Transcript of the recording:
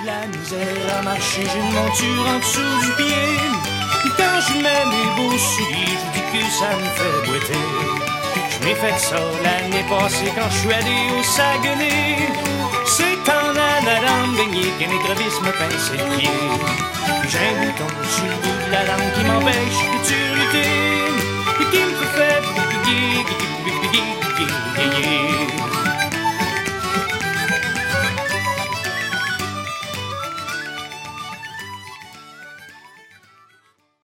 la misère à marcher, j'ai une monture en dessous du pied. Quand je mets mes beaux souliers, je dis que ça me fait boiter. Je m'ai fait ça l'année passée quand je suis allé au Saguenay. C'est en allant me baigner qu'un écrevisse me pince le pied. J'ai un bouton sur le